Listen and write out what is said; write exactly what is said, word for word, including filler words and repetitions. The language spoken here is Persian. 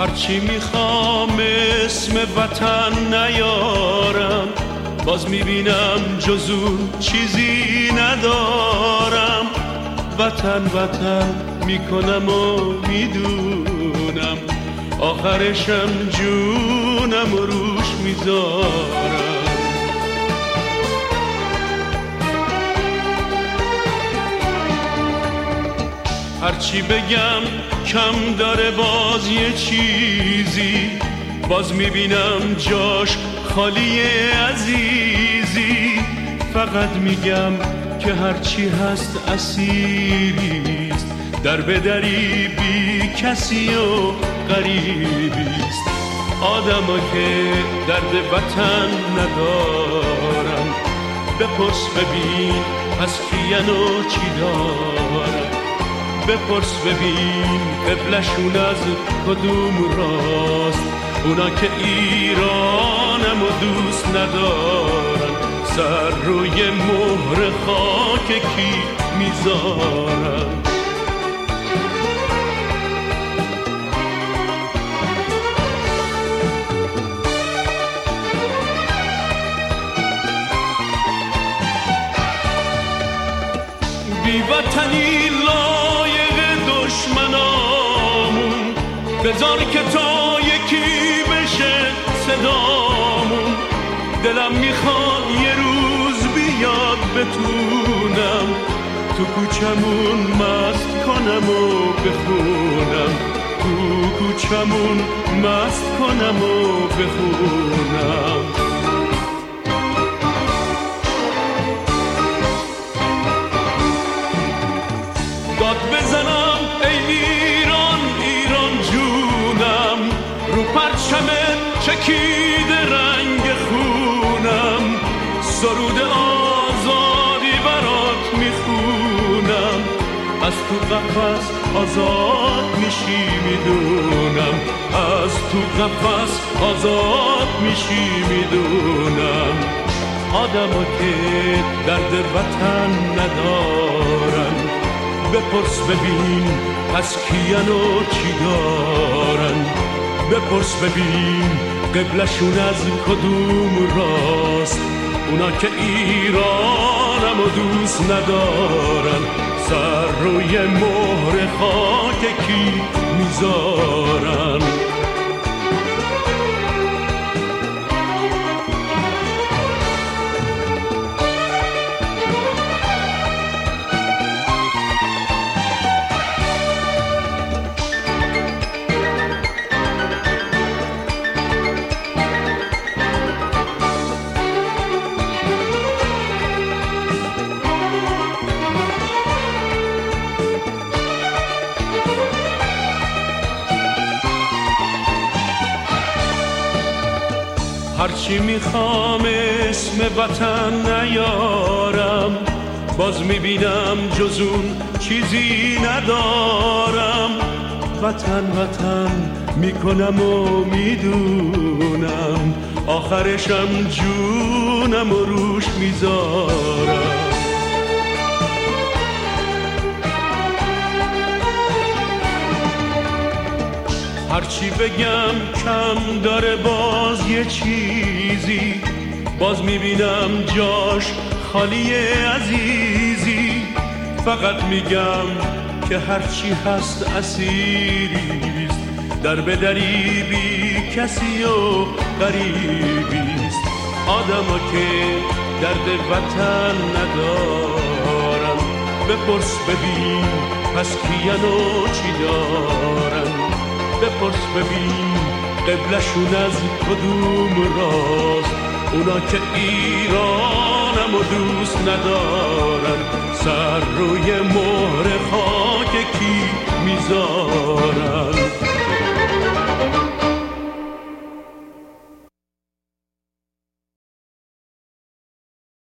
هرچی میخوام اسم وطن نیارم، باز میبینم جز اون چیزی ندارم. وطن وطن میکنم و میدونم، آخرشم جونم و روش میذارم. هرچی بگم کم داره باز یه چیزی، باز میبینم جاش خالیه عزیزی. فقط میگم که هرچی هست اسیریست، در بدری بی کسی و غریبیست. آدما که درد وطن ندارن، بپرس ببین پس کین و چی دارن. بپرس ببین قبلشون از کدوم راست، اونا که ایرانم و دوست ندارن، سر روی مهر خاک کی میذارن. بی وطنی لایق دشمنامون، بذار که تا یکی بشه صدامون. دلم میخواد یه روز بیاد بتونم، تو کوچمون مست کنم و بخونم. تو کوچمون مست کنم و بخونم. داد بزنم ای ایران ایران جونم، رو پرچمت چکیده رنگ خونم. سرود آزادی برات میخونم، از تو قفس آزاد میشی میدونم. از تو قفس آزاد میشی میدونم. آدما که درد وطن ندارن، بپرس ببین پس کین و چی دارن. بپرس ببین قبلشون از کدوم راست، اونا که ایرانم و دوست ندارن، سر روی مهر خاک کی میذارن. هرچی میخوام اسم وطن نیارم، باز میبینم جز اون چیزی ندارم. وطن وطن میکنم و میدونم، آخرشم جونم و روش میذارم. هرچی بگم کم داره باز یه چیزی، باز میبینم جاش خالیه عزیزی. فقط میگم که هرچی هست اسیریست، در بدری بی کسی و غریبیست. آدما که درد وطن ندارن، بپرس ببین پس کین و چی دارن. بپرس ببین قبلشون از کدوم راست، اونا که ایرانم و دوست ندارن، سر روی مهر خاک کی میذارن.